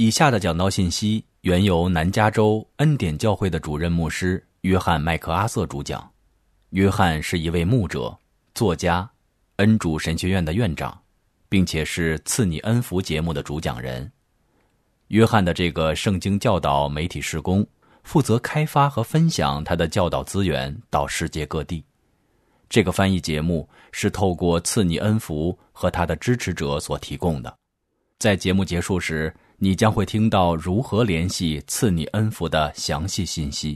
以下的讲道信息原由南加州恩典教会的主任牧师约翰·麦克阿瑟主讲。约翰是一位牧者、作家、恩主神学院的院长，并且是赐你恩福节目的主讲人。约翰的这个圣经教导媒体事工负责开发和分享他的教导资源到世界各地。这个翻译节目是透过赐你恩福和他的支持者所提供的。在节目结束时，你将会听到如何联系赐你恩福的详细信息。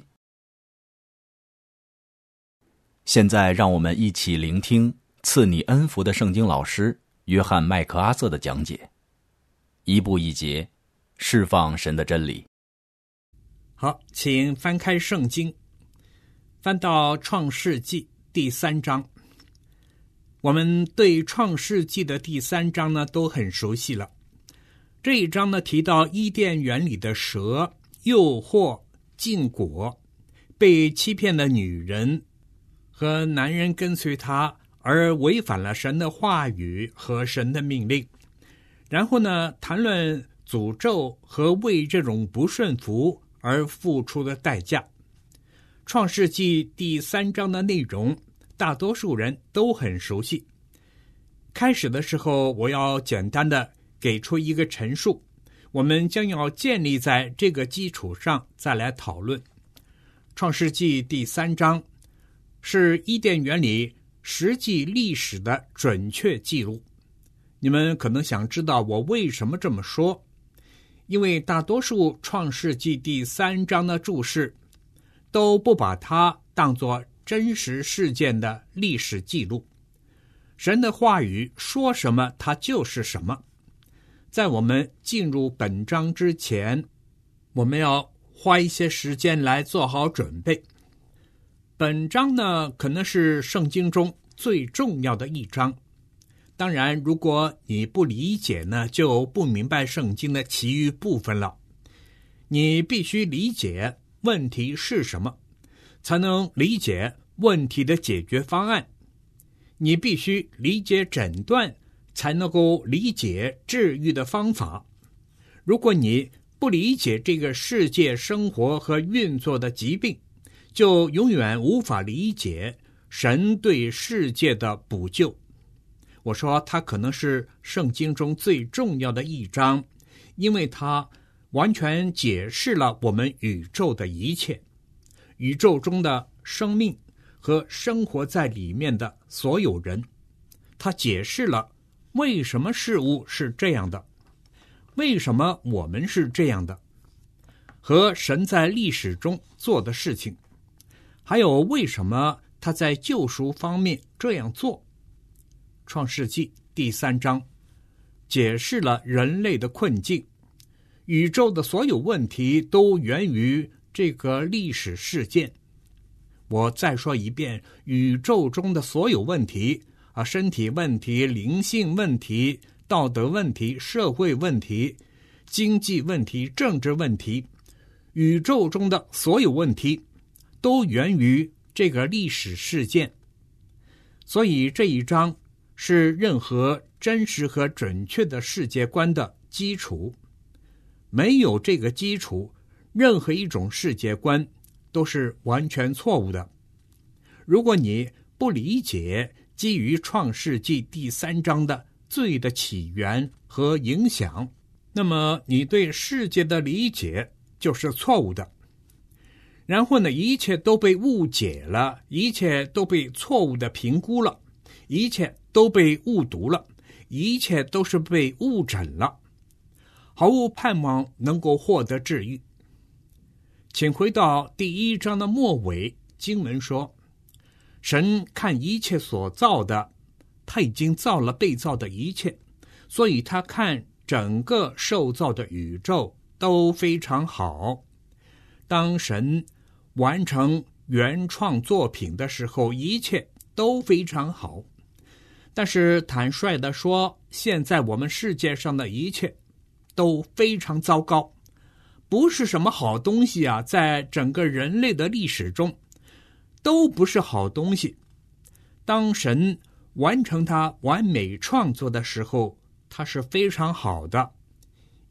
现在让我们一起聆听赐你恩福的圣经老师约翰·麦克阿瑟的讲解，一步一节，释放神的真理。 好，请翻开圣经，翻到创世纪第3章。我们对创世纪的第3章呢都很熟悉了。这一章呢提到伊甸园里的蛇诱惑禁果，被欺骗的女人和男人跟随他而违反了神的话语和神的命令。然后呢谈论诅咒和为这种不顺服而付出的代价。创世纪第3章的内容大多数人都很熟悉。开始的时候，我要简单的给出一个陈述，我们将要建立在这个基础上再来讨论。创世纪第3章是伊甸园里实际历史的准确记录。你们可能想知道我为什么这么说，因为大多数创世纪第3章的注释都不把它当作真实事件的历史记录。神的话语说什么，它就是什么。在我们进入本章之前，我们要花一些时间来做好准备。本章呢，可能是圣经中最重要的一章。当然，如果你不理解呢，就不明白圣经的其余部分了。你必须理解问题是什么，才能理解问题的解决方案。你必须理解诊断，才能够理解治愈的方法。如果你不理解这个世界生活和运作的疾病，就永远无法理解神对世界的补救。我说它可能是圣经中最重要的一章，因为它完全解释了我们宇宙的一切，宇宙中的生命和生活在里面的所有人。它解释了为什么事物是这样的，为什么我们是这样的，和神在历史中做的事情，还有为什么他在救赎方面这样做。创世纪第3章解释了人类的困境，宇宙的所有问题都源于这个历史事件。我再说一遍，宇宙中的所有问题身体问题、灵性问题、道德问题、社会问题、经济问题、政治问题，宇宙中的所有问题都源于这个历史事件。所以这一章是任何真实和准确的世界观的基础。没有这个基础，任何一种世界观都是完全错误的。如果你不理解基于创世纪第3章的罪的起源和影响，那么你对世界的理解就是错误的。然后呢，一切都被误解了，一切都被错误的评估了，一切都被误读了，一切都是被误诊了，毫无盼望能够获得治愈。请回到第1章的末尾，经文说，神看一切所造的，他已经造了被造的一切，所以他看整个受造的宇宙都非常好。当神完成原创作品的时候，一切都非常好。但是坦率地说，现在我们世界上的一切都非常糟糕，不是什么好东西啊，在整个人类的历史中都不是好东西。当神完成他完美创作的时候，它是非常好的。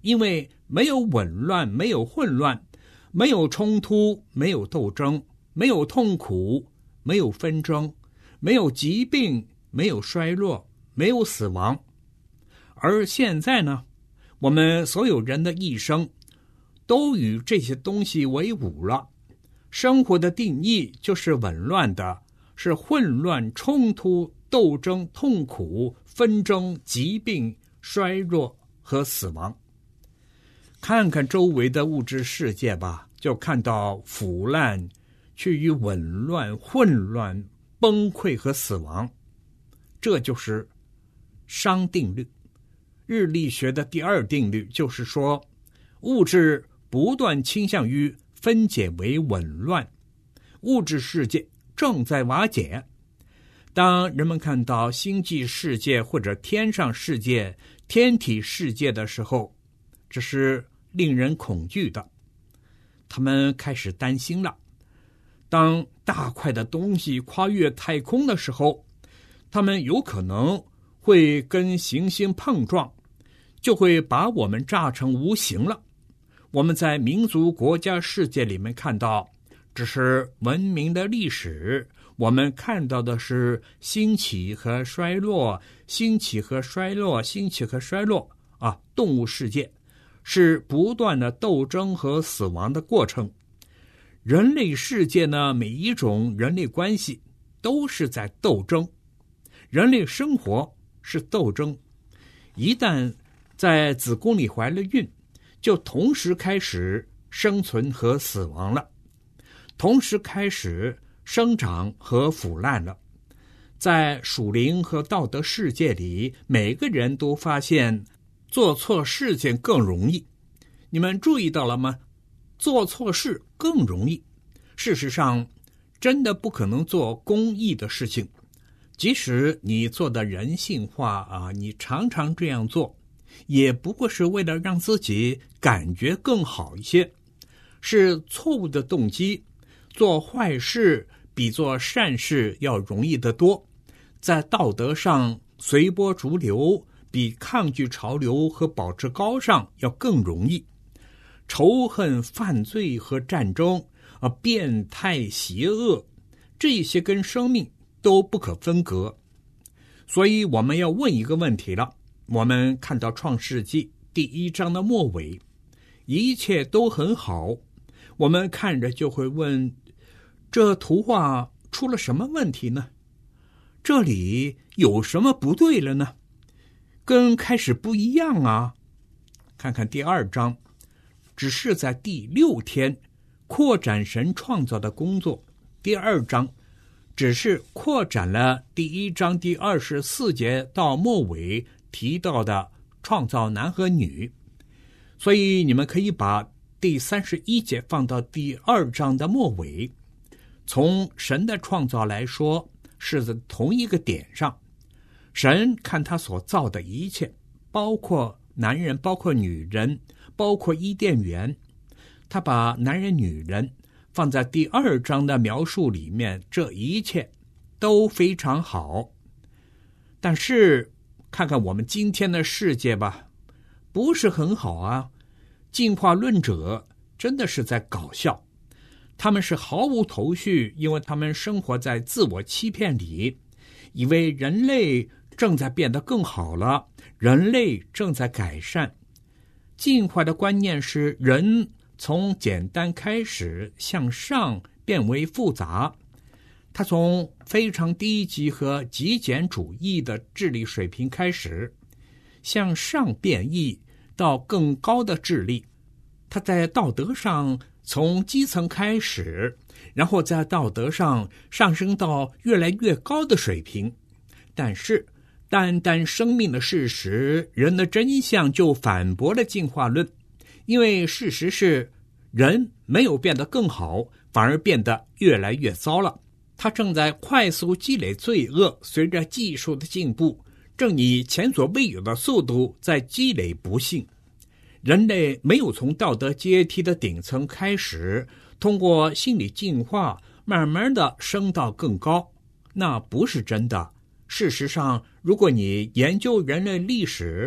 因为没有紊乱，没有混乱，没有冲突，没有斗争，没有痛苦，没有纷争，没有疾病，没有衰落，没有死亡。而现在呢，我们所有人的一生都与这些东西为伍了。生活的定义就是紊乱的，是混乱、冲突、斗争、痛苦、纷争、疾病、衰弱和死亡。看看周围的物质世界吧，就看到腐烂趋于紊乱、混乱、崩溃和死亡。这就是熵定律。日力学的第二定律就是说，物质不断倾向于分解为紊乱，物质世界正在瓦解。当人们看到星际世界或者天上世界、天体世界的时候，这是令人恐惧的。他们开始担心了。当大块的东西跨越太空的时候，他们有可能会跟行星碰撞，就会把我们炸成无形了。我们在民族国家世界里面看到，这是文明的历史，我们看到的是兴起和衰落，兴起和衰落，兴起和衰落啊！动物世界是不断的斗争和死亡的过程。人类世界呢，每一种人类关系都是在斗争，人类生活是斗争。一旦在子宫里怀了孕，就同时开始生存和死亡了，同时开始生长和腐烂了。在属灵和道德世界里，每个人都发现做错事情更容易。你们注意到了吗？做错事更容易。事实上，真的不可能做公益的事情。即使你做的人性化啊，你常常这样做，也不过是为了让自己感觉更好一些，是错误的动机。做坏事比做善事要容易得多，在道德上随波逐流比抗拒潮流和保持高尚要更容易。仇恨、犯罪和战争变态、邪恶，这些跟生命都不可分割。所以我们要问一个问题了。我们看到创世纪第1章的末尾，一切都很好，我们看着就会问，这图画出了什么问题呢？这里有什么不对了呢？跟开始不一样啊。看看第2章，只是在第6天扩展神创造的工作。第2章只是扩展了第1章第24节到末尾提到的创造男和女。所以你们可以把第31节放到第2章的末尾。从神的创造来说，是在同一个点上。神看他所造的一切，包括男人，包括女人，包括伊甸园，他把男人女人放在第2章的描述里面，这一切都非常好。但是看看我们今天的世界吧，不是很好啊。进化论者真的是在搞笑，他们是毫无头绪，因为他们生活在自我欺骗里，以为人类正在变得更好了，人类正在改善。进化的观念是人从简单开始向上变为复杂，他从非常低级和极简主义的智力水平开始向上变异到更高的智力。他在道德上从基层开始，然后在道德上上升到越来越高的水平。但是单单生命的事实，人的真相就反驳了进化论。因为事实是人没有变得更好，反而变得越来越糟了。他正在快速积累罪恶，随着技术的进步，正以前所未有的速度在积累不幸。人类没有从道德阶梯的顶层开始，通过心理进化慢慢的升到更高，那不是真的。事实上，如果你研究人类历史，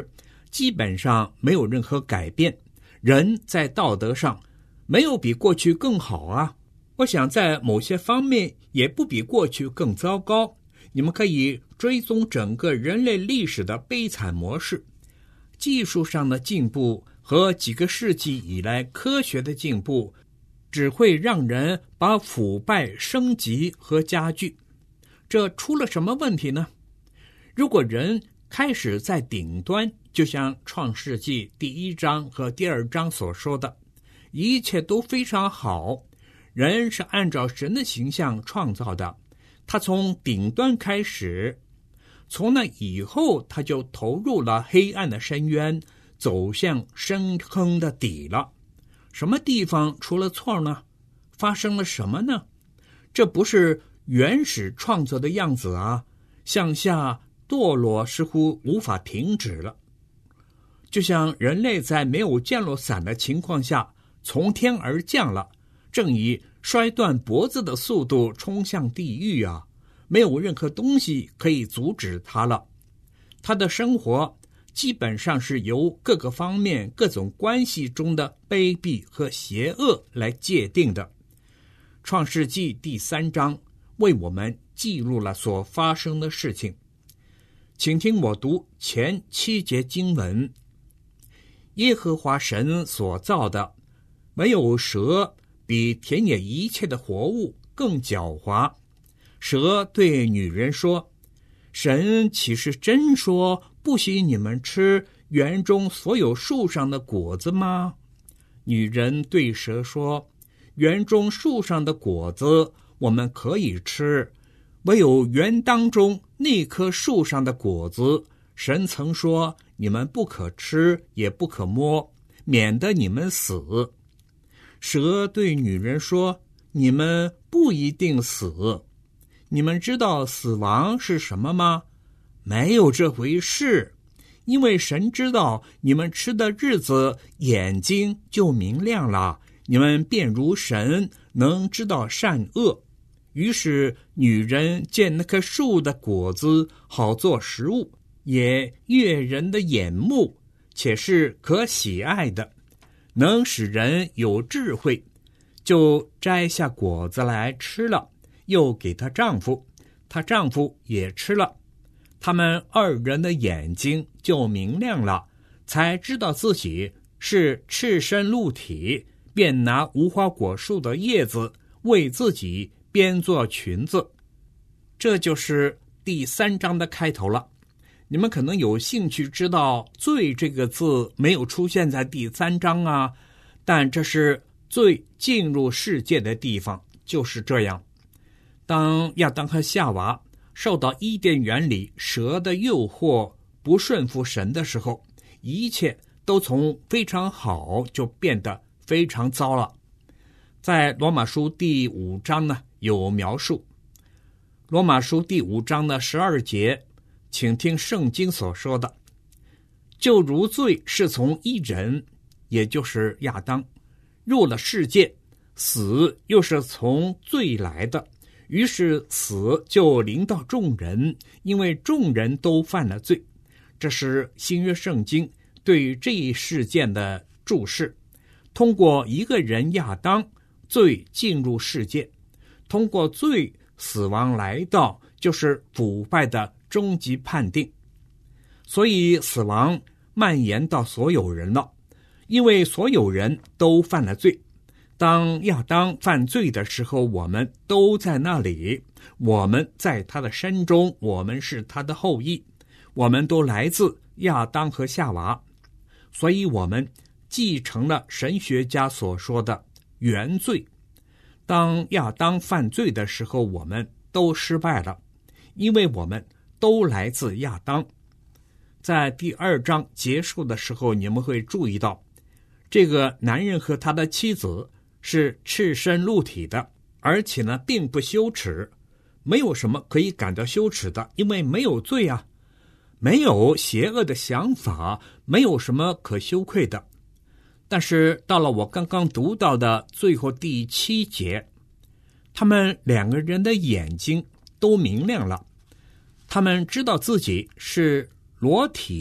基本上没有任何改变，人在道德上没有比过去更好啊。我想在某些方面也不比过去更糟糕。你们可以追踪整个人类历史的悲惨模式，技术上的进步和几个世纪以来科学的进步，只会让人把腐败升级和加剧。这出了什么问题呢？如果人开始在顶端，就像创世纪第1章和第2章所说的，一切都非常好，人是按照神的形象创造的，他从顶端开始，从那以后他就投入了黑暗的深渊，走向深坑的底了。什么地方出了错呢？发生了什么呢？这不是原始创作的样子啊，向下堕落似乎无法停止了。就像人类在没有降落伞的情况下从天而降了，正以摔断脖子的速度冲向地狱啊，没有任何东西可以阻止他了。他的生活基本上是由各个方面各种关系中的卑鄙和邪恶来界定的。创世纪第3章为我们记录了所发生的事情。请听我读前7节经文。耶和华神所造的，没有蛇比田野一切的活物更狡猾。蛇对女人说，神岂是真说不许你们吃园中所有树上的果子吗？女人对蛇说，园中树上的果子我们可以吃，唯有园当中那棵树上的果子，神曾说你们不可吃也不可摸，免得你们死。蛇对女人说，你们不一定死。你们知道死亡是什么吗？没有这回事，因为神知道你们吃的日子眼睛就明亮了，你们便如神，能知道善恶。于是女人见那棵树的果子好做食物，也悦人的眼目，且是可喜爱的，能使人有智慧，就摘下果子来吃了，又给她丈夫，她丈夫也吃了。他们2人的眼睛就明亮了，才知道自己是赤身露体，便拿无花果树的叶子为自己编做裙子。这就是第3章的开头了。你们可能有兴趣知道罪这个字没有出现在第3章啊，但这是罪进入世界的地方，就是这样。当亚当和夏娃受到伊甸园里蛇的诱惑，不顺服神的时候，一切都从非常好就变得非常糟了。在罗马书第5章呢有描述，罗马书第5章的12节，请听圣经所说的，就如罪是从一人，也就是亚当入了世界，死又是从罪来的，于是死就临到众人，因为众人都犯了罪。这是新约圣经对于这一事件的注释。通过一个人亚当，罪进入世界，通过罪死亡来到，就是腐败的终极判定。所以死亡蔓延到所有人了，因为所有人都犯了罪。当亚当犯罪的时候，我们都在那里，我们在他的身中，我们是他的后裔，我们都来自亚当和夏娃，所以我们继承了神学家所说的原罪。当亚当犯罪的时候，我们都失败了，因为我们都来自亚当。在第2章结束的时候，你们会注意到，这个男人和他的妻子是赤身露体的，而且呢并不羞耻，没有什么可以感到羞耻的，因为没有罪啊，没有邪恶的想法，没有什么可羞愧的。但是到了我刚刚读到的最后第7节，他们2个人的眼睛都明亮了，他们知道自己是裸体的，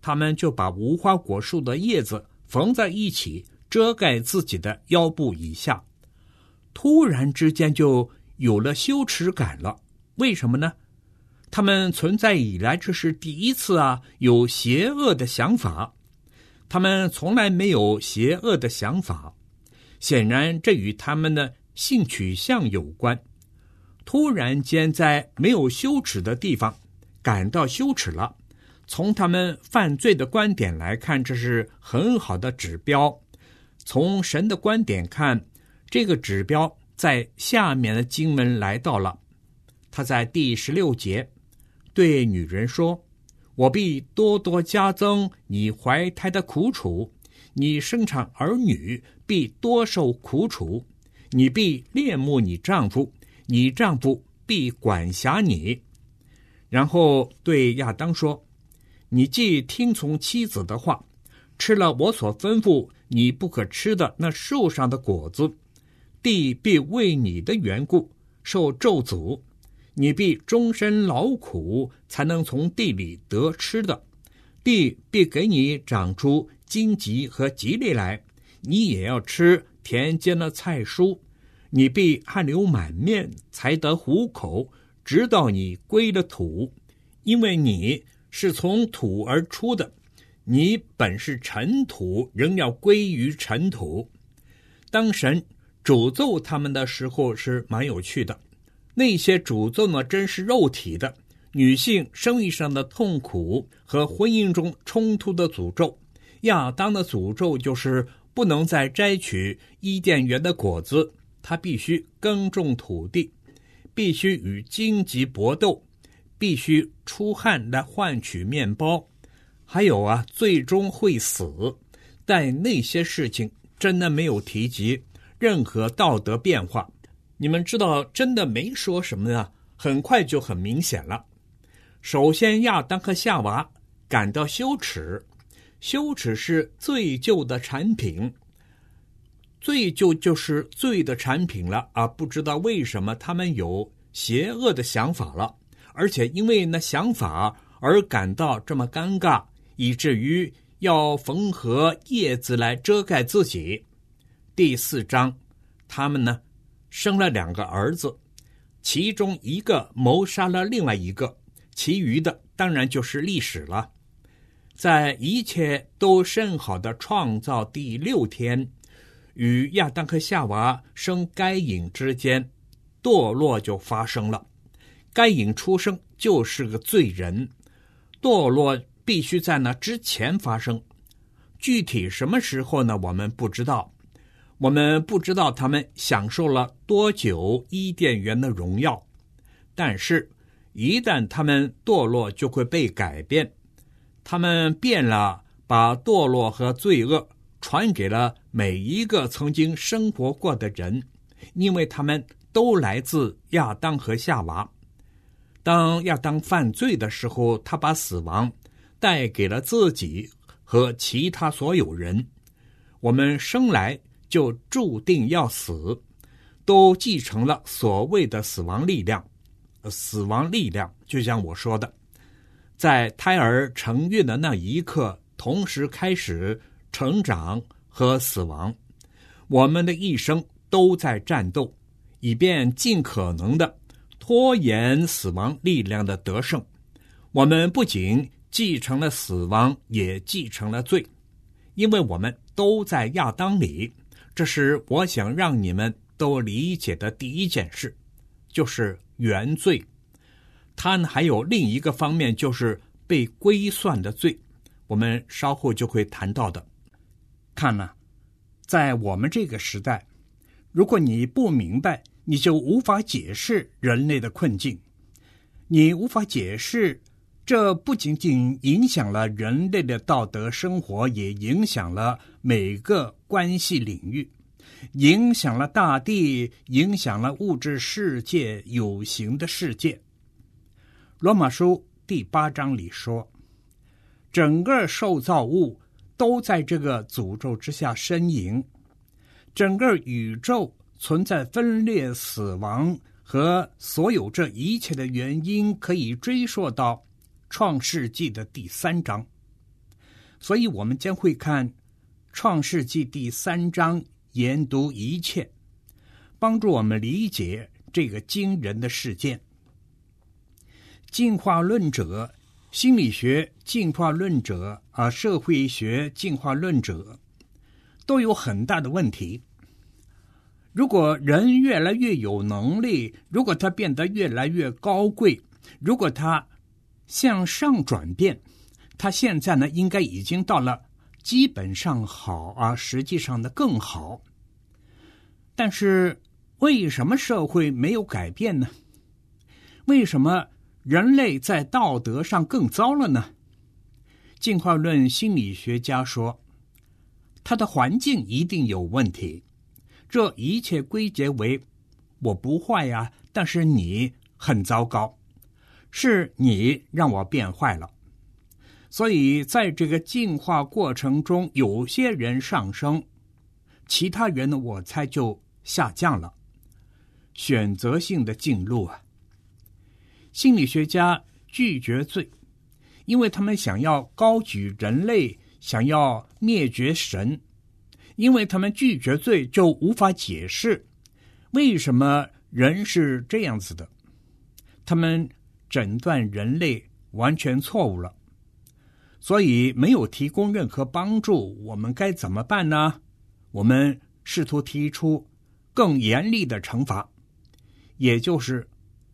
他们就把无花果树的叶子缝在一起，遮盖自己的腰部以下。突然之间就有了羞耻感了。为什么呢？他们存在以来这是第一次有邪恶的想法。他们从来没有邪恶的想法，显然这与他们的性取向有关。突然间在没有羞耻的地方感到羞耻了，从他们犯罪的观点来看，这是很好的指标。从神的观点看，这个指标在下面的经文来到了。他在第16节对女人说，我必多多加增你怀胎的苦楚，你生产儿女必多受苦楚，你必恋慕你丈夫，你丈夫必管辖你。然后对亚当说，你既听从妻子的话，吃了我所吩咐你不可吃的那树上的果子，地必为你的缘故受咒诅，你必终身劳苦，才能从地里得吃的。地必给你长出荆棘和棘藜来，你也要吃田间的菜蔬。你必汗流满面，才得糊口，直到你归了土，因为你是从土而出的，你本是尘土，仍要归于尘土。当神诅咒他们的时候是蛮有趣的。那些诅咒呢，真是肉体的，女性生育上的痛苦和婚姻中冲突的诅咒。亚当的诅咒就是不能再摘取伊甸园的果子，他必须耕种土地，必须与荆棘搏斗，必须出汗来换取面包，还有最终会死。但那些事情真的没有提及任何道德变化。你们知道真的没说什么呢？很快就很明显了。首先亚当和夏娃感到羞耻，羞耻是罪疚的产品，罪疚就是罪的产品了不知道为什么他们有邪恶的想法了，而且因为那想法而感到这么尴尬，以至于要缝合叶子来遮盖自己。第4章，他们呢生了2个儿子，其中一个谋杀了另外一个，其余的当然就是历史了。在一切都甚好的创造第6天，与亚当和夏娃生该隐之间，堕落就发生了。该隐出生就是个罪人，堕落必须在那之前发生。具体什么时候呢？我们不知道。我们不知道他们享受了多久伊甸园的荣耀，但是一旦他们堕落，就会被改变。他们变了，把堕落和罪恶传给了每一个曾经生活过的人，因为他们都来自亚当和夏娃。当亚当犯罪的时候，他把死亡带给了自己和其他所有人。我们生来就注定要死，都继承了所谓的死亡力量。死亡力量就像我说的，在胎儿成孕的那一刻，同时开始成长和死亡。我们的一生都在战斗，以便尽可能的拖延死亡力量的得胜。我们不仅继承了死亡，也继承了罪，因为我们都在亚当里。这是我想让你们都理解的第一件事，就是原罪。它还有另一个方面，就是被归算的罪，我们稍后就会谈到的。看了，在我们这个时代，如果你不明白，你就无法解释人类的困境。你无法解释，这不仅仅影响了人类的道德生活，也影响了每个关系领域，影响了大地，影响了物质世界，有形的世界。罗马书第8章里说，整个受造物都在这个诅咒之下呻吟，整个宇宙存在分裂、死亡和所有这一切的原因，可以追溯到创世纪的第3章。 所以我们将会看创世纪第3章，研读一切，帮助我们理解这个惊人的事件。进化论者、心理学进化论者社会学进化论者都有很大的问题。如果人越来越有能力，如果他变得越来越高贵，如果他向上转变，他现在呢应该已经到了基本上好实际上的更好。但是为什么社会没有改变呢？为什么人类在道德上更糟了呢？进化论心理学家说，他的环境一定有问题，这一切归结为我不坏但是你很糟糕，是你让我变坏了。所以在这个进化过程中，有些人上升，其他人呢我猜就下降了，选择性的进入心理学家拒绝罪，因为他们想要高举人类，想要灭绝神。因为他们拒绝罪，就无法解释为什么人是这样子的。他们诊断人类完全错误了，所以没有提供任何帮助。我们该怎么办呢？我们试图提出更严厉的惩罚，也就是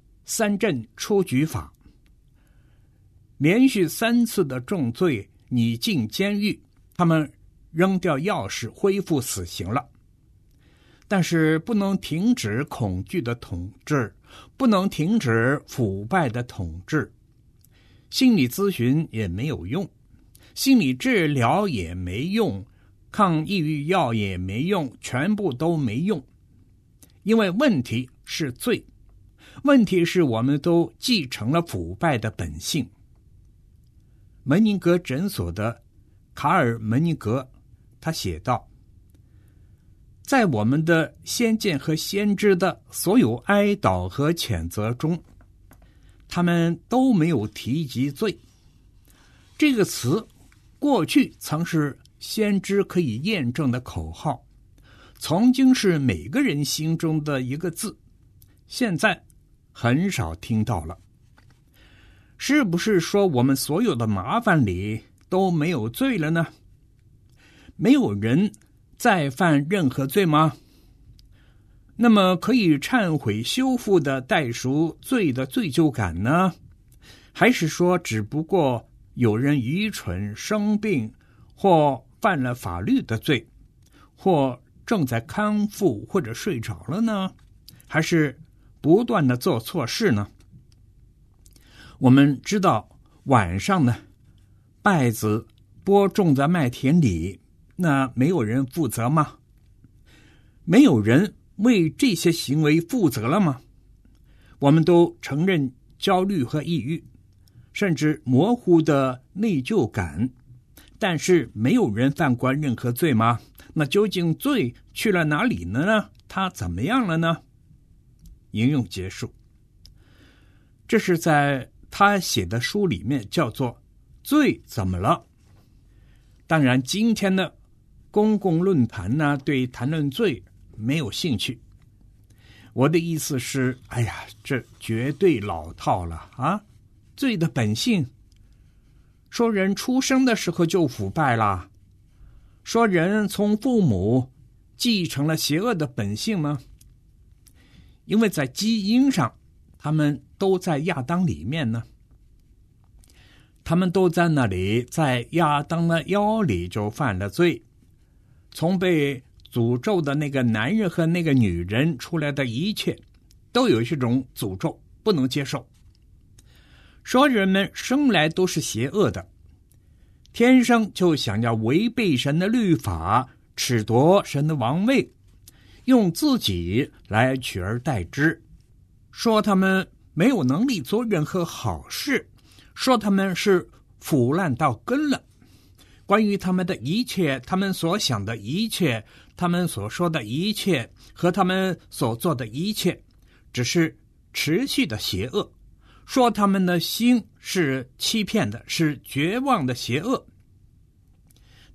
3振出局法。连续3次的重罪，你进监狱，他们扔掉钥匙，恢复死刑了。但是不能停止恐惧的统治，不能停止腐败的统治。心理咨询也没有用，心理治疗也没用，抗抑郁药也没用，全部都没用。因为问题是罪，问题是我们都继承了腐败的本性。门尼格诊所的卡尔·门尼格他写道，在我们的先见和先知的所有哀悼和谴责中，他们都没有提及罪。这个词过去曾是先知可以验证的口号，曾经是每个人心中的一个字，现在很少听到了。是不是说我们所有的麻烦里都没有罪了呢？没有人再犯任何罪吗？那么可以忏悔修复的代赎罪的罪疚感呢？还是说只不过有人愚蠢生病，或犯了法律的罪，或正在康复，或者睡着了呢？还是不断的做错事呢？我们知道晚上呢，稗子播种在麦田里，那没有人负责吗？没有人为这些行为负责了吗？我们都承认焦虑和抑郁，甚至模糊的内疚感，但是没有人犯过任何罪吗？那究竟罪去了哪里呢？他怎么样了呢？引用结束。这是在他写的书里面叫做罪怎么了。当然今天的公共论坛呢，对谈论罪没有兴趣。我的意思是，这绝对老套了罪的本性，说人出生的时候就腐败了，说人从父母继承了邪恶的本性吗？因为在基因上他们都在亚当里面呢，他们都在那里，在亚当的腰里就犯了罪。从被诅咒的那个男人和那个女人出来的一切，都有一种诅咒，不能接受。说人们生来都是邪恶的，天生就想要违背神的律法，褫夺神的王位，用自己来取而代之。说他们没有能力做任何好事，说他们是腐烂到根了。关于他们的一切，他们所想的一切，他们所说的一切，和他们所做的一切，只是持续的邪恶。说他们的心是欺骗的，是绝望的邪恶。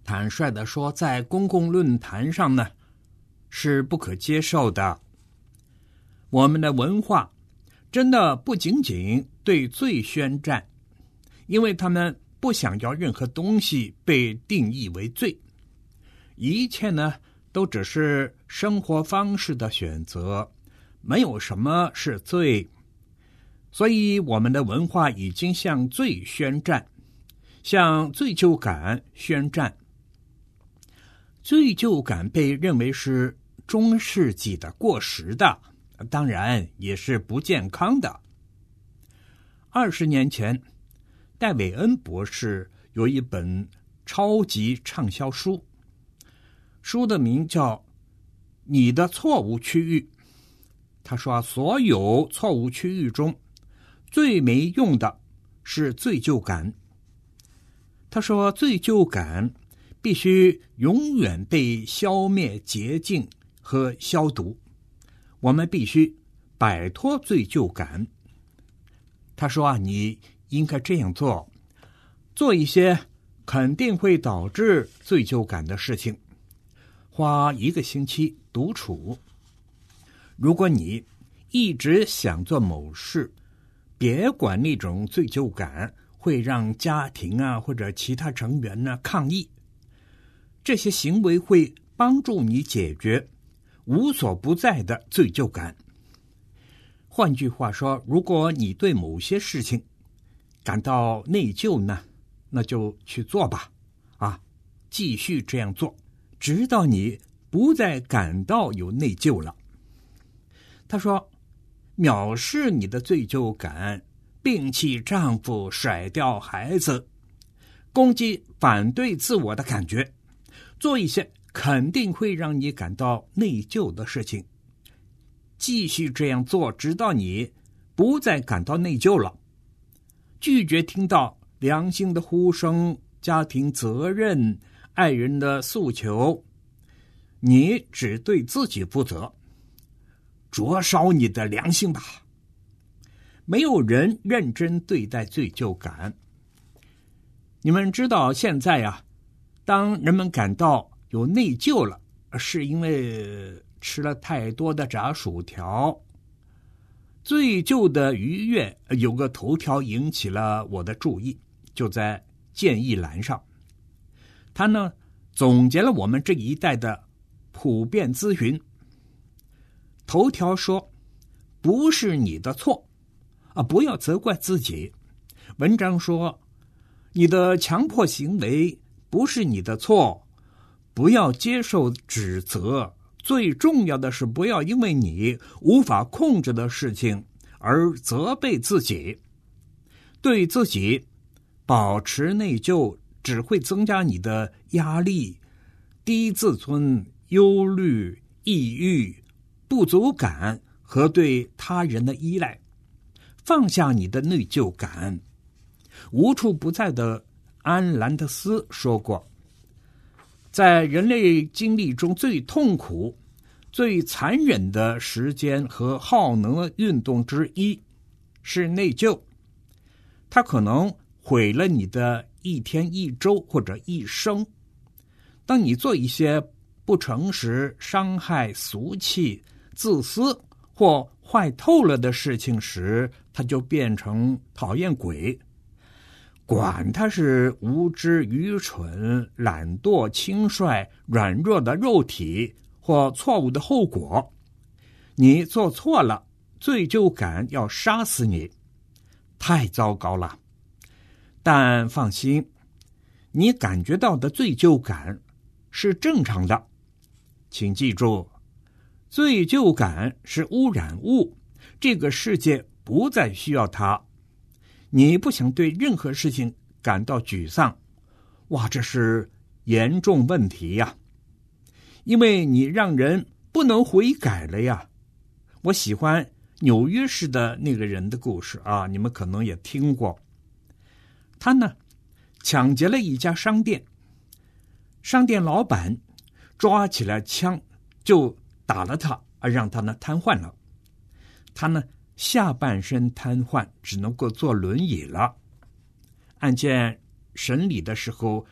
坦率地说，在公共论坛上呢，是不可接受的。我们的文化真的不仅仅对罪宣战，因为他们不想要任何东西被定义为罪，一切呢都只是生活方式的选择，没有什么是罪。所以我们的文化已经向罪宣战，向罪疚感宣战。罪疚感被认为是中世纪的过时的，当然也是不健康的。20年前，戴维恩博士有一本超级畅销书，书的名叫《你的错误区域》。他说，所有错误区域中最没用的是罪疚感。他说，罪疚感必须永远被消灭、洁净和消毒，我们必须摆脱罪疚感。他说你应该这样做，做一些肯定会导致罪疚感的事情，花1个星期独处。如果你一直想做某事，别管那种罪疚感会让家庭或者其他成员抗议，这些行为会帮助你解决无所不在的罪疚感。换句话说，如果你对某些事情感到内疚呢，那就去做吧，继续这样做，直到你不再感到有内疚了。他说，藐视你的罪疚感，摒弃丈夫，甩掉孩子，攻击反对自我的感觉，做一些肯定会让你感到内疚的事情，继续这样做，直到你不再感到内疚了。拒绝听到良心的呼声、家庭责任、爱人的诉求，你只对自己负责，灼烧你的良心吧。没有人认真对待罪疚感。你们知道现在当人们感到有内疚了，是因为吃了太多的炸薯条。罪疚的愉悦有个头条引起了我的注意，就在建议栏上。他呢总结了我们这一代的普遍咨询。头条说，不是你的错不要责怪自己。文章说，你的强迫行为不是你的错，不要接受指责，最重要的是不要因为你无法控制的事情而责备自己。对自己保持内疚只会增加你的压力、低自尊、忧虑、抑郁、不足感和对他人的依赖。放下你的内疚感。无处不在的安兰德斯说过，在人类经历中最痛苦、最残忍的时间和耗能运动之一是内疚。它可能毁了你的一天、一周或者一生。当你做一些不诚实、伤害、俗气、自私或坏透了的事情时，他就变成讨厌鬼。管他是无知、愚蠢、懒惰、轻率、软弱的肉体或错误的后果，你做错了，罪疚感要杀死你，太糟糕了。但放心，你感觉到的罪疚感是正常的。请记住，罪疚感是污染物，这个世界不再需要它。你不想对任何事情感到沮丧，这是严重问题呀，因为你让人不能悔改了呀。我喜欢纽约市的那个人的故事你们可能也听过。他呢抢劫了一家商店，商店老板抓起了枪就打了他，让他瘫痪了。他下半身瘫痪，只能够坐轮椅了。案件审理的时候，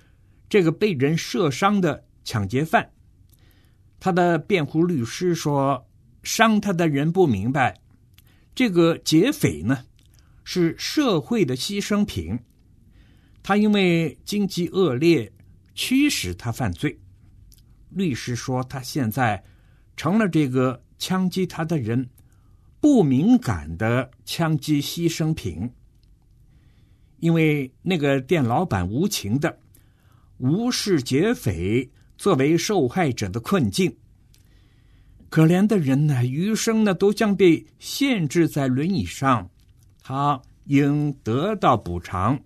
这个被人射伤的抢劫犯，他的辩护律师说，伤他的人不明白，这个劫匪呢是社会的牺牲品，他因为经济恶劣驱使他犯罪。律师说，他现在成了这个枪击他的人不敏感的枪击牺牲品，因为那个店老板无情的无视劫匪作为受害者的困境，可怜的人呢，余生呢都将被限制在轮椅上，他应得到补偿。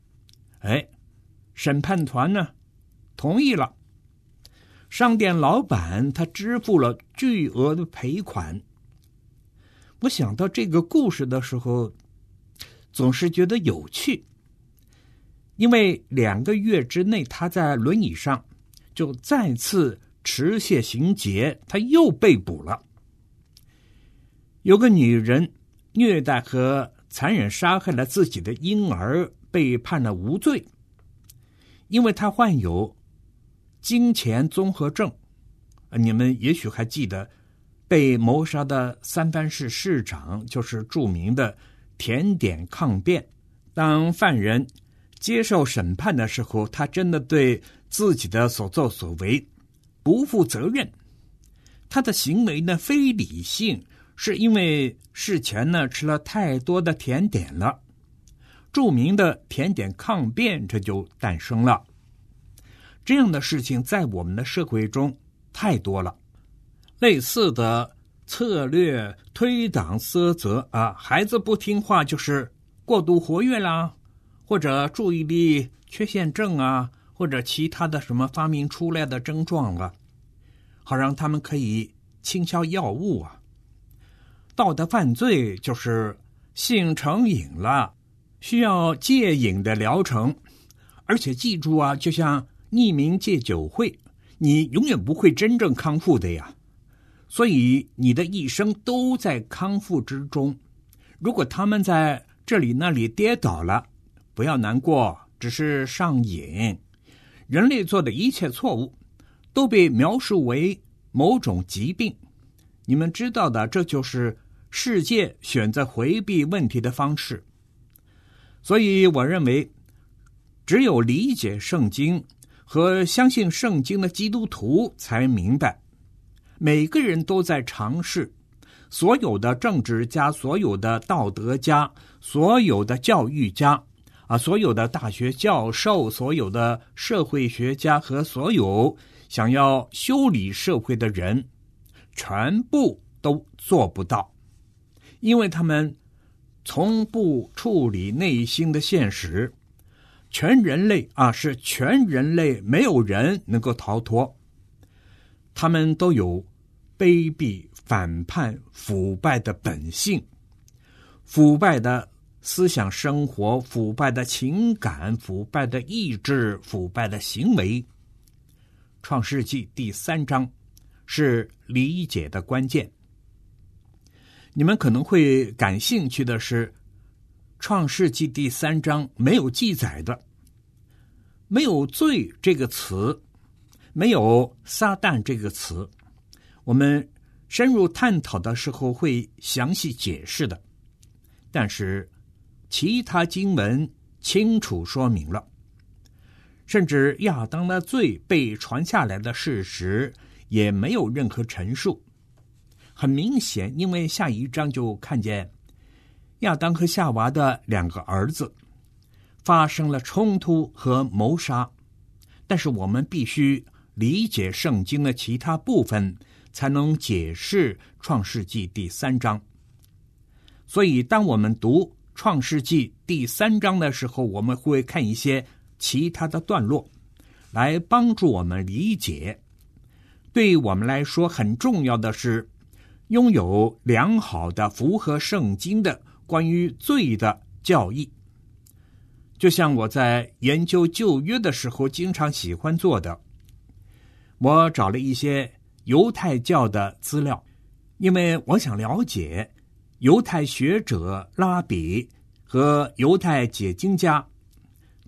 审判团呢同意了，商店老板他支付了巨额的赔款。我想到这个故事的时候，总是觉得有趣，因为2个月之内他在轮椅上就再次持械行劫，他又被捕了。有个女人虐待和残忍杀害了自己的婴儿，被判了无罪，因为她患有金钱综合症。你们也许还记得被谋杀的三藩市市长就是著名的甜点抗辩。当犯人接受审判的时候，他真的对自己的所作所为不负责任，他的行为呢非理性，是因为事前呢吃了太多的甜点了。著名的甜点抗辩这就诞生了。这样的事情在我们的社会中太多了，类似的策略推搪塞责孩子不听话就是过度活跃啦，或者注意力缺陷症或者其他的什么发明出来的症状好让他们可以倾销药物道德犯罪就是性成瘾了，需要戒瘾的疗程。而且记住就像匿名戒酒会，你永远不会真正康复的呀。所以你的一生都在康复之中。如果他们在这里那里跌倒了，不要难过，只是上瘾。人类做的一切错误都被描述为某种疾病。你们知道的，这就是世界选择回避问题的方式。所以我认为，只有理解圣经和相信圣经的基督徒才明白，每个人都在尝试，所有的政治家，所有的道德家，所有的教育家所有的大学教授，所有的社会学家和所有想要修理社会的人，全部都做不到，因为他们从不处理内心的现实。全人类是全人类，没有人能够逃脱。他们都有卑鄙、反叛、腐败的本性，腐败的思想生活，腐败的情感，腐败的意志，腐败的行为。创世纪第3章是理解的关键。你们可能会感兴趣的是，创世纪第3章没有记载的，没有罪这个词，没有撒旦这个词，我们深入探讨的时候会详细解释的。但是其他经文清楚说明了，甚至亚当的罪被传下来的事实也没有任何陈述。很明显，因为下一章就看见亚当和夏娃的2个儿子发生了冲突和谋杀。但是我们必须理解圣经的其他部分，才能解释创世纪第3章。所以当我们读创世纪第3章的时候，我们会看一些其他的段落来帮助我们理解。对我们来说很重要的是拥有良好的符合圣经的关于罪的教义。就像我在研究旧约的时候经常喜欢做的，我找了一些犹太教的资料，因为我想了解犹太学者拉比和犹太解经家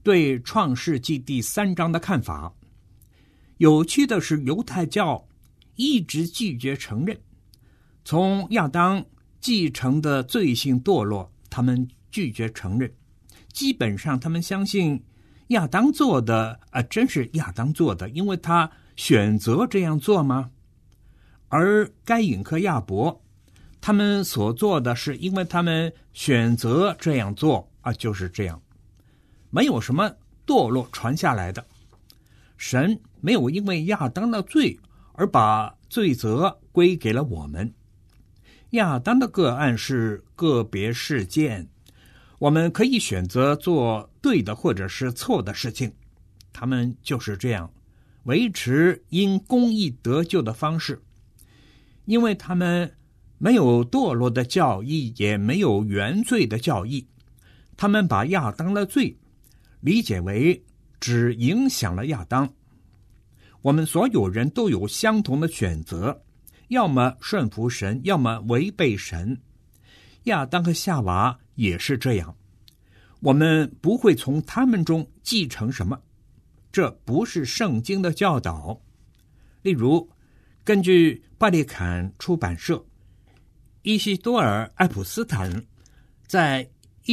对创世纪第3章的看法。有趣的是，犹太教一直拒绝承认从亚当继承的罪性堕落，他们拒绝承认。基本上他们相信亚当做的真是亚当做的，因为他选择这样做吗？而该隐和亚伯他们所做的是因为他们选择这样做就是这样，没有什么堕落传下来的。神没有因为亚当的罪而把罪责归给了我们。亚当的个案是个别事件，我们可以选择做对的或者是错的事情，他们就是这样维持因公义得救的方式。因为他们没有堕落的教义，也没有原罪的教义，他们把亚当的罪理解为只影响了亚当。我们所有人都有相同的选择，要么顺服神，要么违背神。亚当和夏娃也是这样，我们不会从他们中继承什么，这不是圣经的教导。例如，根据巴利坎出版社伊西多尔·爱普斯坦在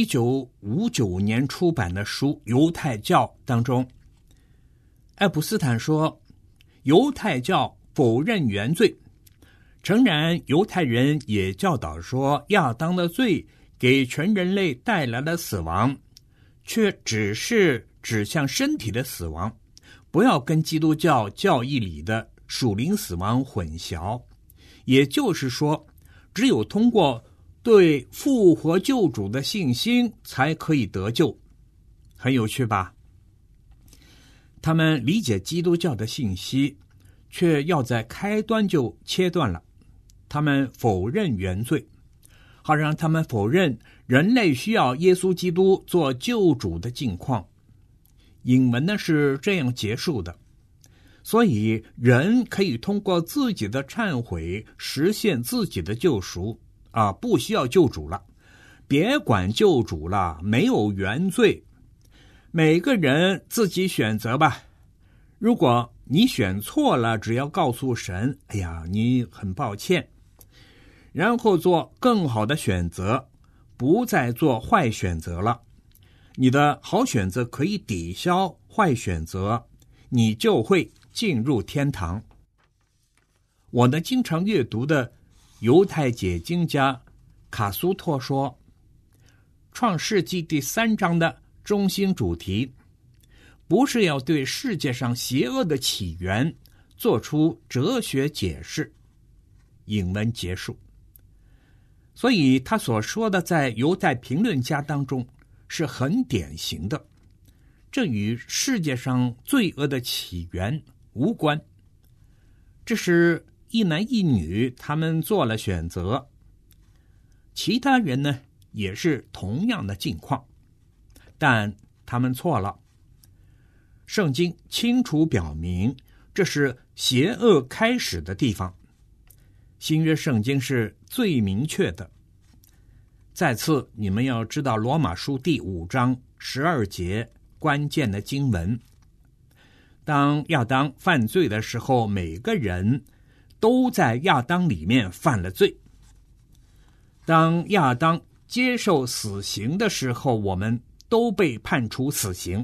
1959年出版的书《犹太教》当中，爱普斯坦说，犹太教否认原罪，诚然犹太人也教导说亚当的罪给全人类带来了死亡，却只是指向身体的死亡，不要跟基督教教义里的属灵死亡混淆。也就是说，只有通过对复活救主的信心才可以得救。很有趣吧？他们理解基督教的信息，却要在开端就切断了。他们否认原罪，好让他们否认人类需要耶稣基督做救主的境况。引文呢是这样结束的，所以人可以通过自己的忏悔实现自己的救赎不需要救主了，别管救主了，没有原罪，每个人自己选择吧。如果你选错了，只要告诉神，哎呀，你很抱歉，然后做更好的选择，不再做坏选择了。你的好选择可以抵消坏选择，你就会进入天堂。我呢经常阅读的犹太解经家卡苏托说，创世纪第3章的中心主题不是要对世界上邪恶的起源做出哲学解释。引文结束。所以他所说的在犹太评论家当中是很典型的，这与世界上罪恶的起源无关。这是一男一女，他们做了选择，其他人呢也是同样的境况，但他们错了。圣经清楚表明，这是邪恶开始的地方。新约圣经是最明确的。再次，你们要知道罗马书第5章12节关键的经文。当亚当犯罪的时候，每个人都在亚当里面犯了罪。当亚当接受死刑的时候，我们都被判处死刑。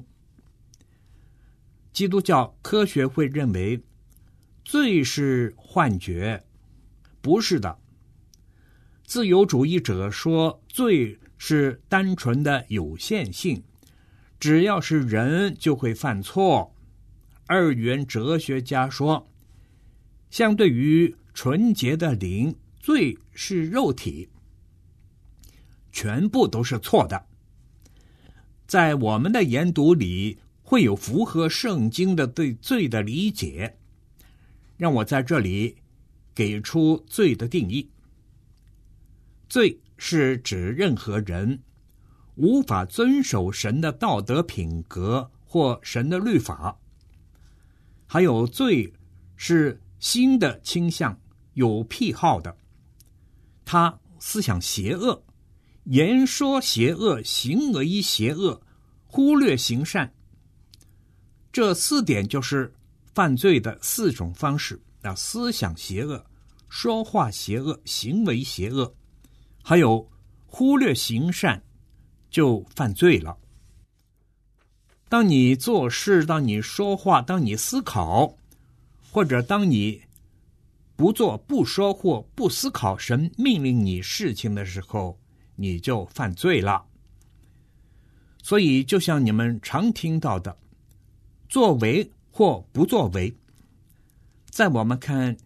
基督教科学会认为罪是幻觉，不是的。自由主义者说罪是单纯的有限性，只要是人就会犯错。二元哲学家说，相对于纯洁的灵，罪是肉体。全部都是错的。在我们的研读里，会有符合圣经的对罪的理解。让我在这里给出罪的定义。罪是指任何人无法遵守神的道德品格或神的律法。还有罪是心的倾向，有癖好的，他思想邪恶，言说邪恶，行为邪恶，忽略行善， 这4点就是犯罪的4种方式啊：思想邪恶、说话邪恶、行为邪恶，还有忽略行善就犯罪了。当你做事，当你说话，当你思考，或者当你不做、不说或不思考神命令你事情的时候，你就犯罪了。所以就像你们常听到的，作为或不作为，在我们看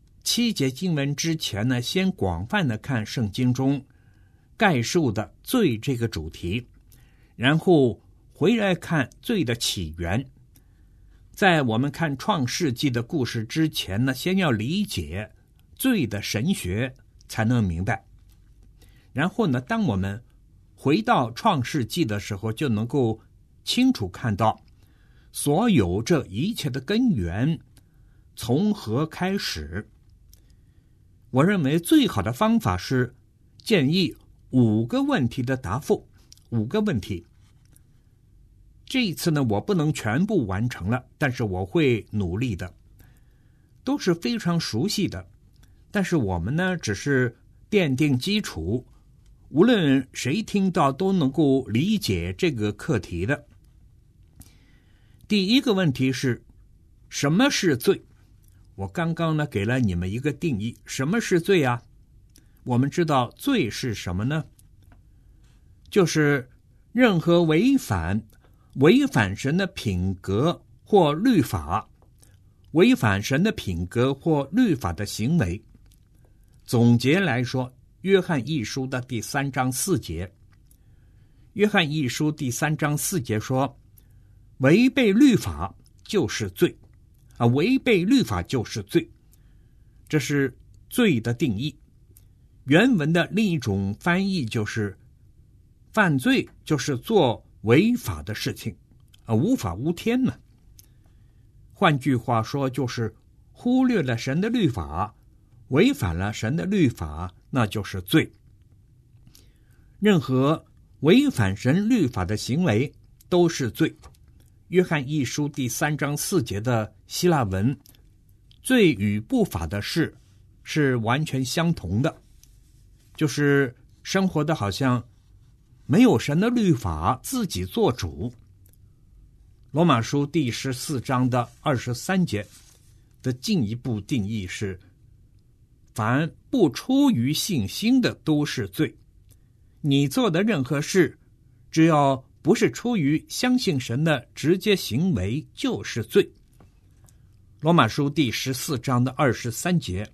7节经文之前呢，先广泛的看圣经中概述的罪这个主题，然后回来看罪的起源。在我们看创世纪的故事之前呢，先要理解罪的神学才能明白。然后呢，当我们回到创世纪的时候，就能够清楚看到所有这一切的根源从何开始。我认为最好的方法是建议5个问题的答复，5个问题。这一次呢，我不能全部完成了，但是我会努力的。都是非常熟悉的，但是我们呢，只是奠定基础，无论谁听到都能够理解这个课题的。第一个问题是，什么是罪？我刚刚呢给了你们一个定义，什么是罪啊？我们知道罪是什么呢？就是任何违反神的品格或律法，违反神的品格或律法的行为。总结来说，约翰一书的第3章4节，约翰一书第3章4节说，违背律法就是罪啊，违背律法就是罪，这是罪的定义。原文的另一种翻译就是犯罪就是做违法的事情无法无天呢。换句话说，就是忽略了神的律法，违反了神的律法，那就是罪。任何违反神律法的行为都是罪。约翰一书第3章4节的希腊文，罪与不法的事是完全相同的，就是生活的好像没有神的律法，自己做主。罗马书第14章的23节的进一步定义是，凡不出于信心的都是罪。你做的任何事，只要不是出于相信神的直接行为，就是罪。罗马书第14章的23节，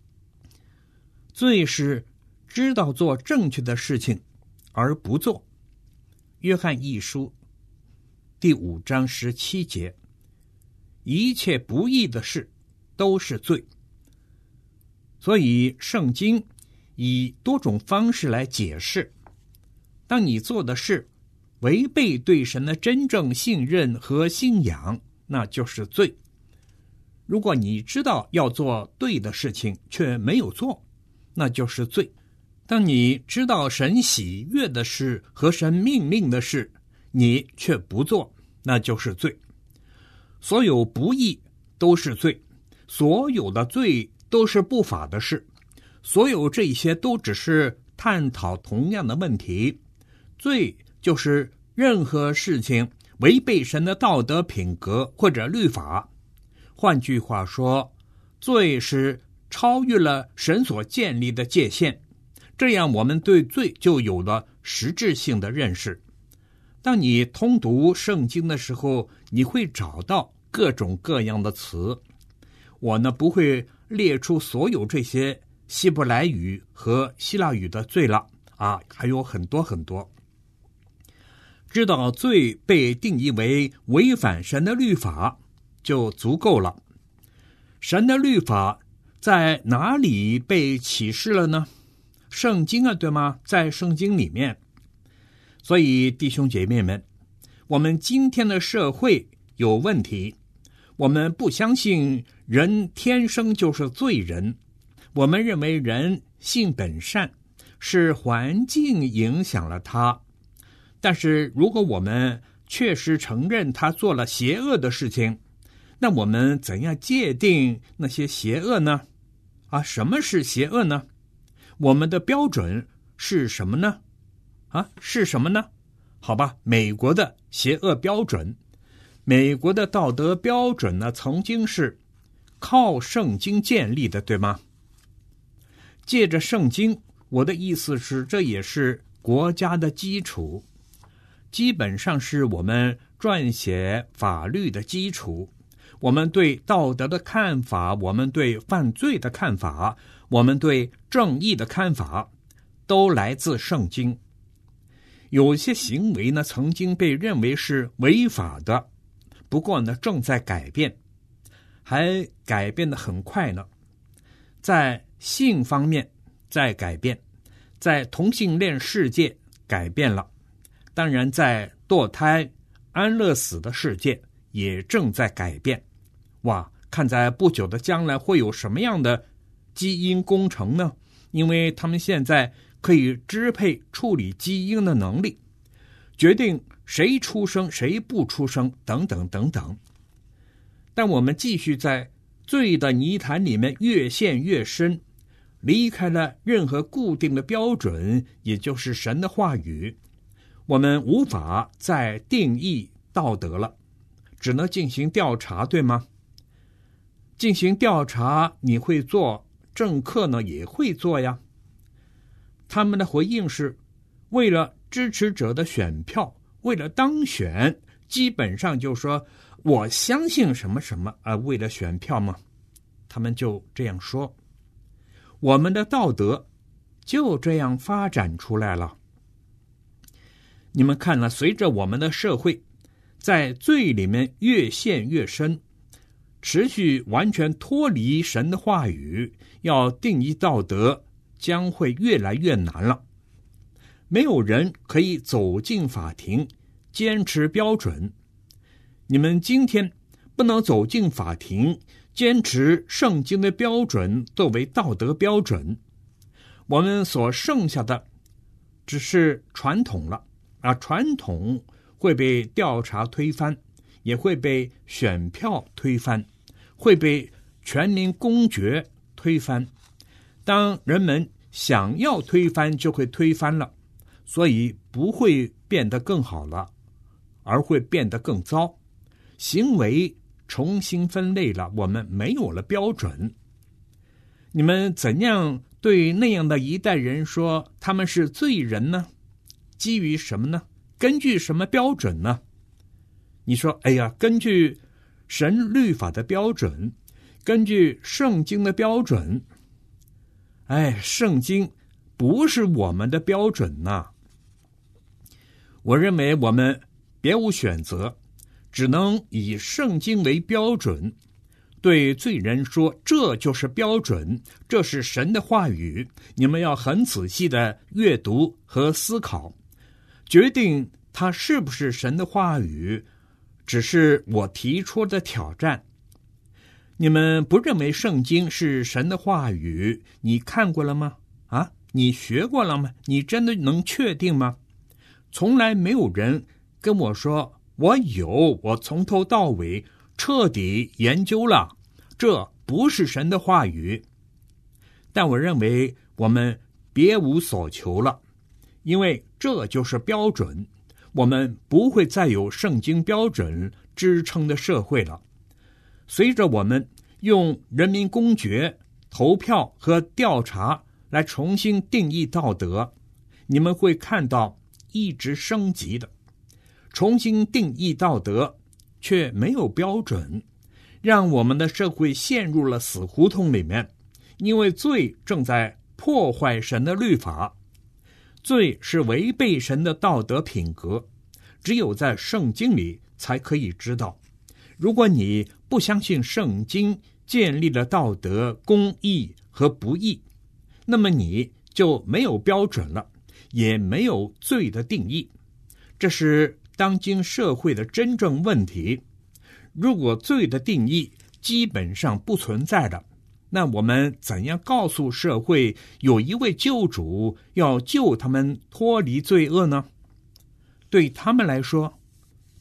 罪是知道做正确的事情而不做。约翰一书第5章17节，一切不义的事都是罪。所以圣经以多种方式来解释，当你做的事违背对神的真正信任和信仰，那就是罪。如果你知道要做对的事情却没有做，那就是罪。当你知道神喜悦的事和神命令的事，你却不做，那就是罪。所有不义都是罪，所有的罪都是不法的事，所有这些都只是探讨同样的问题。罪就是任何事情违背神的道德品格或者律法。换句话说，罪是超越了神所建立的界限，这样我们对罪就有了实质性的认识。当你通读圣经的时候，你会找到各种各样的词。我呢，不会列出所有这些希伯来语和希腊语的罪了还有很多很多。知道罪被定义为违反神的律法就足够了。神的律法在哪里被启示了呢？圣经对吗？在圣经里面。所以弟兄姐妹们，我们今天的社会有问题，我们不相信人天生就是罪人，我们认为人性本善，是环境影响了他。但是如果我们确实承认他做了邪恶的事情，那我们怎样界定那些邪恶呢？什么是邪恶呢？我们的标准是什么呢？是什么呢？好吧，美国的邪恶标准，美国的道德标准呢，曾经是靠圣经建立的，对吗？借着圣经，我的意思是，这也是国家的基础，基本上是我们撰写法律的基础。我们对道德的看法，我们对犯罪的看法，我们对正义的看法，都来自圣经。有些行为呢，曾经被认为是违法的，不过呢，正在改变，还改变得很快呢。在性方面在改变，在同性恋世界改变了，当然在堕胎、安乐死的世界也正在改变。看在不久的将来会有什么样的基因工程呢？因为他们现在可以支配处理基因的能力，决定谁出生谁不出生等等等等。但我们继续在罪的泥潭里面越陷越深，离开了任何固定的标准，也就是神的话语，我们无法再定义道德了，只能进行调查，对吗？进行调查你会做，政客呢也会做呀。他们的回应是，为了支持者的选票，为了当选，基本上就说我相信什么什么为了选票嘛，他们就这样说。我们的道德就这样发展出来了。你们看了，随着我们的社会在罪里面越陷越深，持续完全脱离神的话语，要定义道德将会越来越难了。没有人可以走进法庭坚持标准。你们今天不能走进法庭坚持圣经的标准作为道德标准，我们所剩下的只是传统了传统会被调查推翻，也会被选票推翻，会被全民公决推翻。当人们想要推翻，就会推翻了，所以不会变得更好了，而会变得更糟。行为重新分类了，我们没有了标准。你们怎样对那样的一代人说他们是罪人呢？基于什么呢？根据什么标准呢？你说根据神律法的标准，根据圣经的标准。圣经不是我们的标准呐。我认为我们别无选择，只能以圣经为标准，对罪人说这就是标准，这是神的话语，你们要很仔细的阅读和思考，决定它是不是神的话语，只是我提出的挑战。你们不认为圣经是神的话语，你看过了吗？你学过了吗？你真的能确定吗？从来没有人跟我说我从头到尾彻底研究了，这不是神的话语。但我认为我们别无所求了，因为这就是标准，我们不会再有圣经标准支撑的社会了。随着我们用人民公决、投票和调查来重新定义道德，你们会看到一直升级的。重新定义道德却没有标准，让我们的社会陷入了死胡同里面，因为罪正在破坏神的律法，罪是违背神的道德品格，只有在圣经里才可以知道。如果你不相信圣经建立了道德、公义和不义，那么你就没有标准了，也没有罪的定义。这是当今社会的真正问题。如果罪的定义基本上不存在的，那我们怎样告诉社会有一位救主要救他们脱离罪恶呢？对他们来说，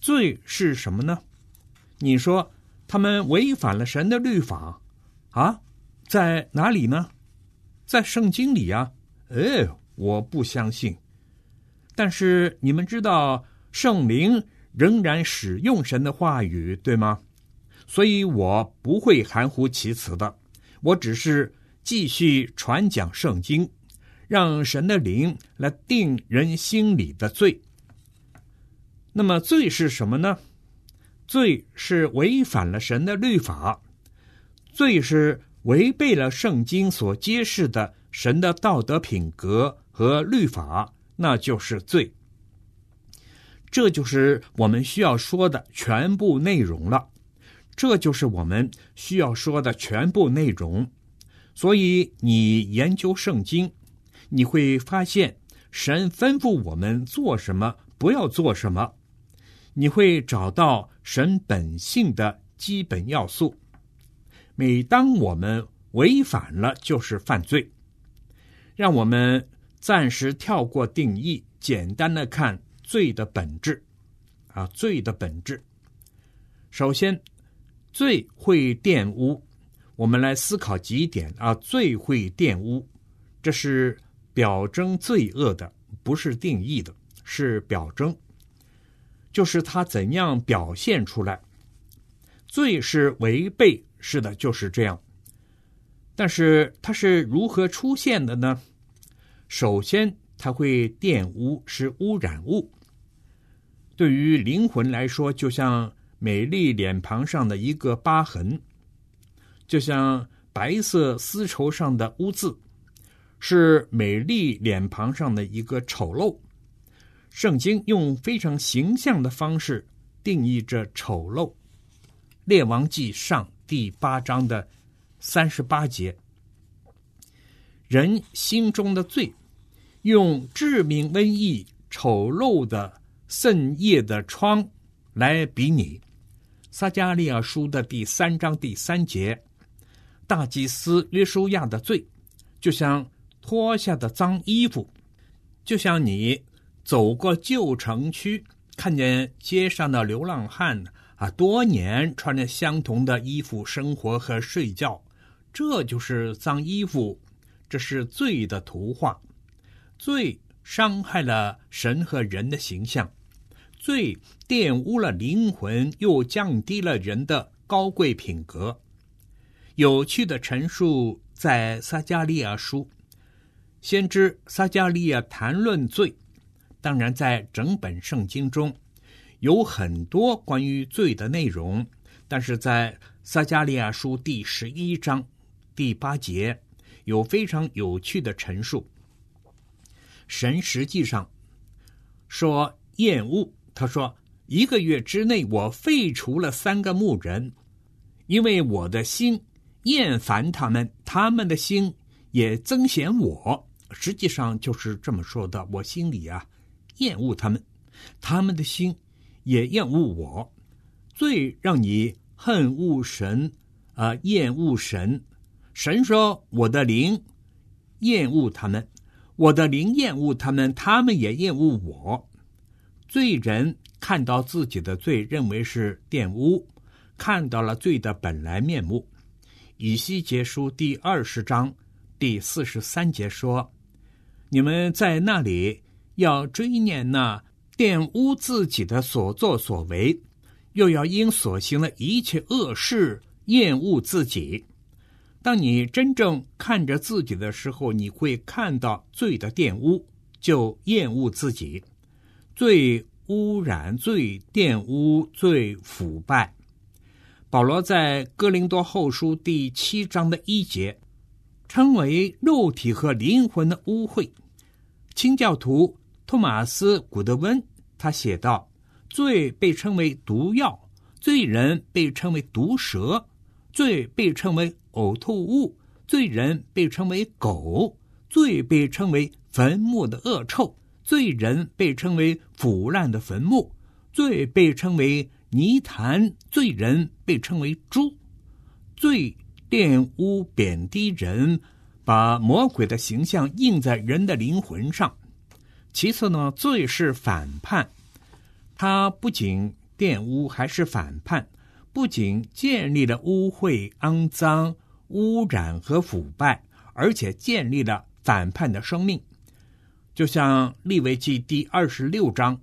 罪是什么呢？你说他们违反了神的律法啊，在哪里呢？在圣经里啊。我不相信。但是你们知道圣灵仍然使用神的话语，对吗？所以我不会含糊其辞的，我只是继续传讲圣经，让神的灵来定人心里的罪。那么罪是什么呢？罪是违反了神的律法，罪是违背了圣经所揭示的神的道德品格和律法，那就是罪。这就是我们需要说的全部内容了。这就是我们需要说的全部内容。所以你研究圣经，你会发现神吩咐我们做什么，不要做什么。你会找到神本性的基本要素。每当我们违反了，就是犯罪。让我们暂时跳过定义，简单的看罪的本质罪的本质。首先，罪会玷污。我们来思考几点罪会玷污，这是表征罪恶的，不是定义的，是表征，就是它怎样表现出来。罪是违背，是的，就是这样。但是它是如何出现的呢？首先，它会玷污，是污染物。对于灵魂来说，就像美丽脸庞上的一个疤痕，就像白色丝绸上的污渍，是美丽脸庞上的一个丑陋。圣经用非常形象的方式定义这丑陋。列王纪上第8章的38节，人心中的罪，用致命瘟疫丑陋的渗液的疮来比拟。撒迦利亚书的第3章第3节，大祭司约书亚的罪，就像脱下的脏衣服，就像你走过旧城区，看见街上的流浪汉多年穿着相同的衣服生活和睡觉，这就是脏衣服，这是罪的图画。罪伤害了神和人的形象，罪玷污了灵魂，又降低了人的高贵品格。有趣的陈述在撒迦利亚书，先知撒迦利亚谈论罪，当然在整本圣经中有很多关于罪的内容，但是在撒迦利亚书第11章第8节有非常有趣的陈述。神实际上说厌恶，他说1个月之内我废除了3个牧人，因为我的心厌烦他们，他们的心也憎嫌我。实际上就是这么说的，我心里厌恶他们，他们的心也厌恶我。罪让你恨恶神厌恶神。神说我的灵厌恶他们，我的灵厌恶他们，他们也厌恶我。罪人看到自己的罪，认为是玷污，看到了罪的本来面目。以西结书第20章第43节说，你们在那里要追念那玷污自己的所作所为，又要因所行的一切恶事厌恶自己。当你真正看着自己的时候，你会看到罪的玷污，就厌恶自己。罪污染，罪玷污，罪腐败。保罗在哥林多后书第7章的1节称为肉体和灵魂的污秽。清教徒托马斯·古德温他写道，罪被称为毒药，罪人被称为毒蛇，罪被称为呕吐物，罪人被称为狗，罪被称为坟墓的恶臭，罪人被称为腐烂的坟墓，罪被称为泥潭，罪人被称为猪。罪玷污贬低人，把魔鬼的形象印在人的灵魂上。其次呢，罪是反叛，它不仅玷污还是反叛，不仅建立了污秽、肮脏、污染和腐败，而且建立了反叛的生命。就像利未记第26章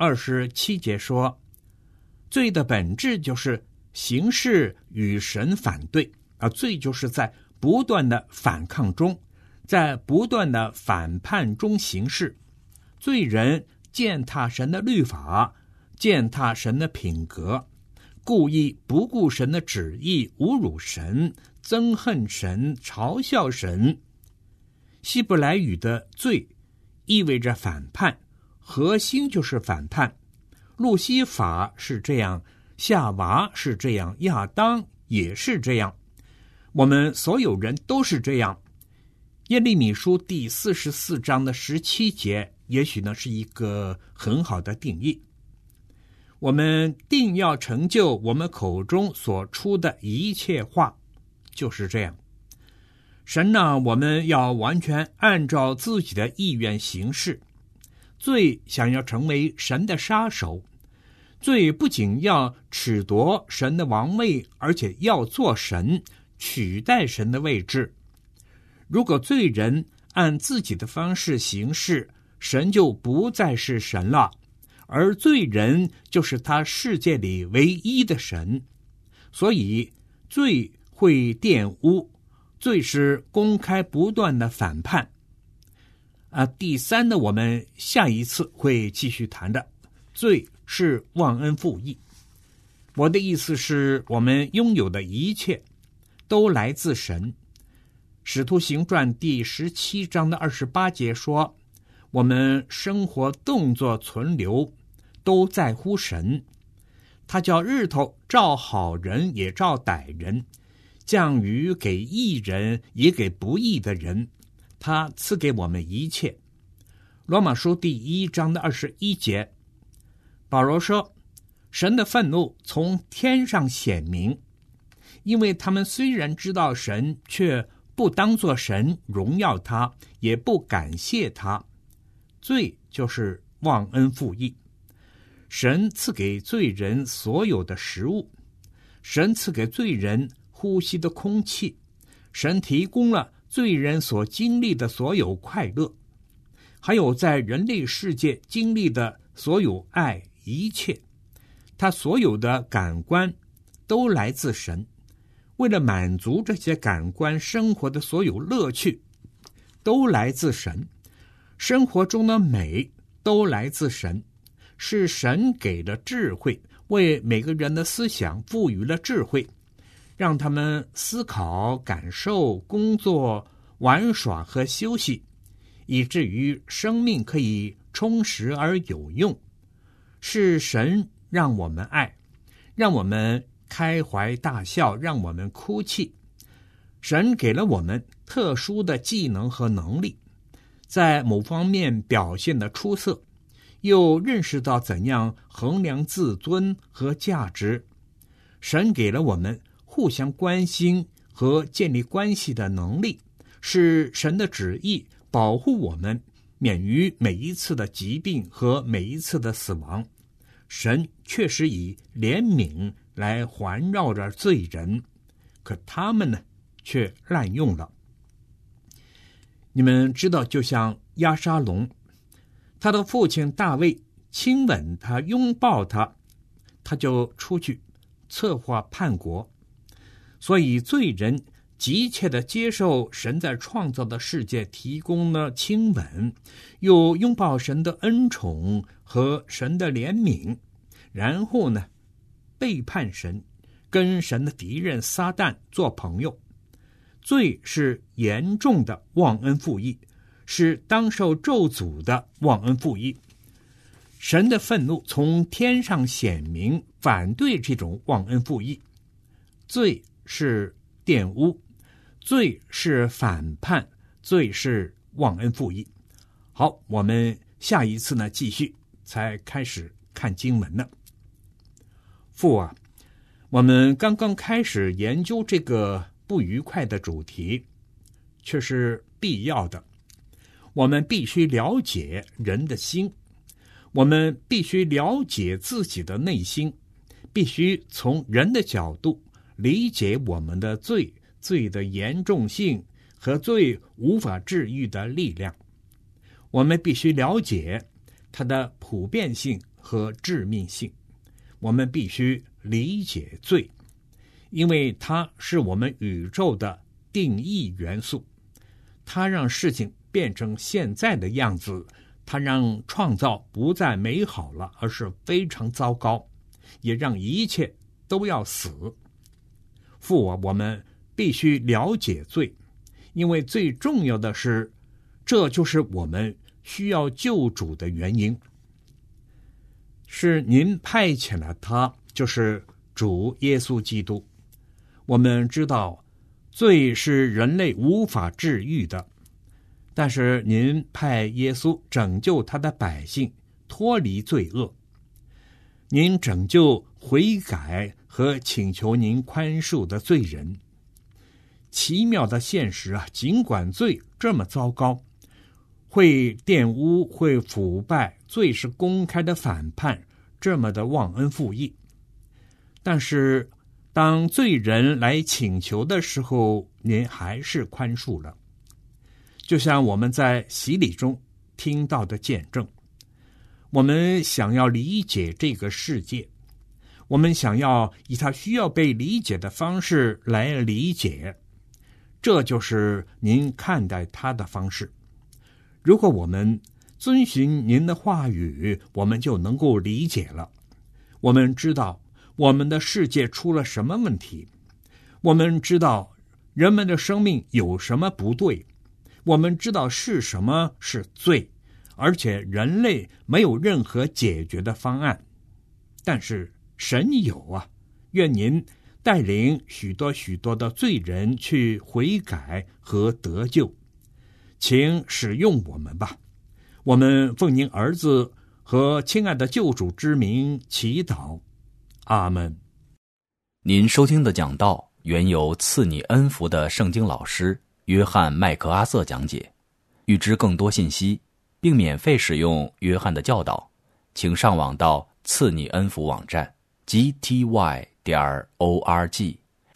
27节说，罪的本质就是行事与神反对，罪就是在不断的反抗中，在不断的反叛中行事。罪人践踏神的律法，践踏神的品格，故意不顾神的旨意，侮辱神，憎恨神，嘲笑神。希伯来语的罪意味着反叛，核心就是反叛。路西法是这样，夏娃是这样，亚当也是这样，我们所有人都是这样。耶利米书第44章的17节也许呢是一个很好的定义。我们定要成就我们口中所出的一切话，就是这样。神呢，我们要完全按照自己的意愿行事。罪想要成为神的杀手，罪不仅要褫夺神的王位，而且要做神，取代神的位置。如果罪人按自己的方式行事，神就不再是神了，而罪人就是他世界里唯一的神。所以罪会玷污，罪是公开不断的反叛。第三呢，我们下一次会继续谈的，罪是忘恩负义。我的意思是，我们拥有的一切都来自神。使徒行传第17章的28节说，我们生活动作存留都在乎神，他叫日头照好人也照歹人，降雨给义人也给不义的人，他赐给我们一切。罗马书第1章的21节，保罗说，神的愤怒从天上显明，因为他们虽然知道神，却不当作神荣耀他，也不感谢他。罪就是忘恩负义。神赐给罪人所有的食物，神赐给罪人呼吸的空气，神提供了罪人所经历的所有快乐，还有在人类世界经历的所有爱，一切他所有的感官都来自神。为了满足这些感官生活的所有乐趣，都来自神。生活中的美都来自神，是神给了智慧，为每个人的思想赋予了智慧，让他们思考、感受、工作、玩耍和休息，以至于生命可以充实而有用。是神让我们爱，让我们开怀大笑，让我们哭泣。神给了我们特殊的技能和能力，在某方面表现得出色，又认识到怎样衡量自尊和价值。神给了我们互相关心和建立关系的能力，是神的旨意保护我们免于每一次的疾病和每一次的死亡。神确实以怜悯来环绕着罪人，可他们呢，却滥用了。你们知道，就像押沙龙，他的父亲大卫亲吻他，拥抱他，他就出去策划叛国。所以罪人急切地接受神在创造的世界提供了亲吻，又拥抱神的恩宠和神的怜悯，然后呢，背叛神，跟神的敌人撒旦做朋友。罪是严重的忘恩负义，是当受咒诅的忘恩负义。神的愤怒从天上显明，反对这种忘恩负义。罪是玷污，罪是反叛，罪是忘恩负义。好，我们下一次呢继续才开始看经文呢。父啊，我们刚刚开始研究这个不愉快的主题，却是必要的。我们必须了解人的心，我们必须了解自己的内心， 必须从人的角度理解我们的罪的严重性和罪无法治愈的力量。我们必须了解它的普遍性和致命性。我们必须理解罪，因为它是我们宇宙的定义元素。它让事情变成现在的样子，它让创造不再美好了，而是非常糟糕，也让一切都要死。父啊，我们必须了解罪，因为最重要的是，这就是我们需要救主的原因。是您派遣了他，就是主耶稣基督。我们知道罪是人类无法治愈的，但是您派耶稣拯救他的百姓脱离罪恶。您拯救悔改和请求您宽恕的罪人。奇妙的现实啊，尽管罪这么糟糕，会玷污，会腐败，罪是公开的反叛，这么的忘恩负义。但是当罪人来请求的时候，您还是宽恕了。就像我们在洗礼中听到的见证，我们想要理解这个世界，我们想要以它需要被理解的方式来理解，这就是您看待它的方式。如果我们遵循您的话语，我们就能够理解了。我们知道我们的世界出了什么问题，我们知道人们的生命有什么不对，我们知道是什么是罪，而且人类没有任何解决的方案。但是神有啊，愿您带领许多许多的罪人去悔改和得救，请使用我们吧。我们奉您儿子和亲爱的救主之名祈祷，阿们。 您收听的讲道原由赐你恩福的圣经老师约翰麦克阿瑟讲解。预知更多信息并免费使用约翰的教导，请上网到赐你恩福网站 gty.org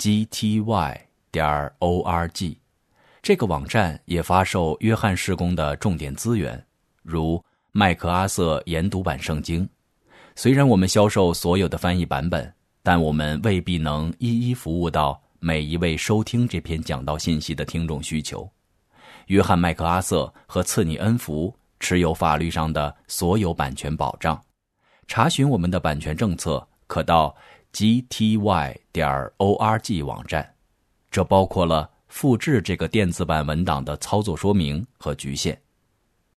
gty.org。 这个网站也发售约翰事工的重点资源，如麦克阿瑟研读版圣经。虽然我们销售所有的翻译版本，但我们未必能一一服务到每一位收听这篇讲道信息的听众需求。约翰麦克阿瑟和赐你恩福持有法律上的所有版权保障。查询我们的版权政策，可到 gty.org 网站，这包括了复制这个电子版文档的操作说明和局限。